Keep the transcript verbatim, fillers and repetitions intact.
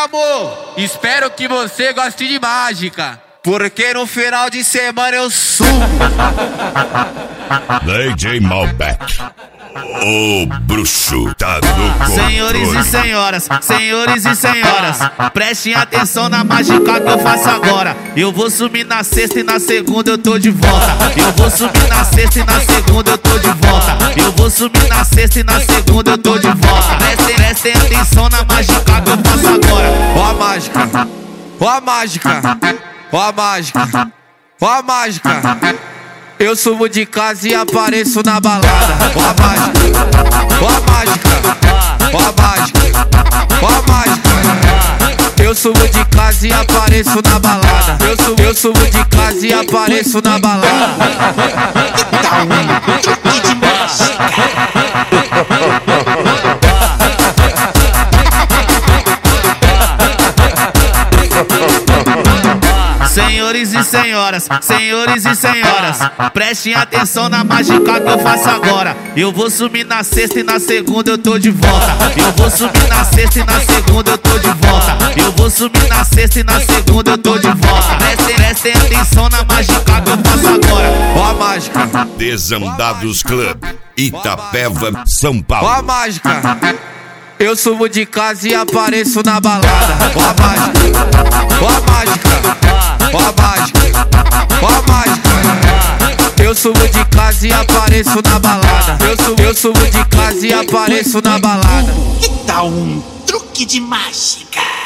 amor, espero que você goste de mágica, porque no final de semana eu subo. D J Malbec, o bruxo tá no controle. Senhores e senhoras, senhores e senhoras, prestem atenção na mágica que eu faço agora. Eu vou sumir na sexta e na segunda eu tô de volta. Eu vou sumir na sexta e na segunda eu tô de volta. Eu vou sumir na sexta e na segunda eu tô de volta. Prestem, prestem atenção na mágica que eu faço agora. Ó a mágica, ó a mágica, ó a mágica, ó a mágica. Eu subo de casa e apareço na balada. Ó a mágica, ó a mágica, ó a mágica, ó a mágica. Eu subo de casa e apareço na balada. Eu subo, eu subo de casa e apareço na balada. Senhores e senhoras, senhores e senhoras, prestem atenção na mágica que eu faço agora. Eu vou sumir na sexta e na segunda eu tô de volta. Eu vou sumir na sexta e na segunda eu tô de volta. Eu vou sumir na sexta e na segunda eu tô de volta. Prestem, prestem atenção na mágica que eu faço agora. Ó a mágica, Desandados Club, Itapeva, São Paulo. ó a mágica. Eu subo de casa e apareço na balada. Ó a mágica, ó a mágica, ó a mágica, ó a mágica. Eu subo de casa e apareço na balada. Eu subo, eu subo de casa e apareço na balada. Que tal um truque de mágica?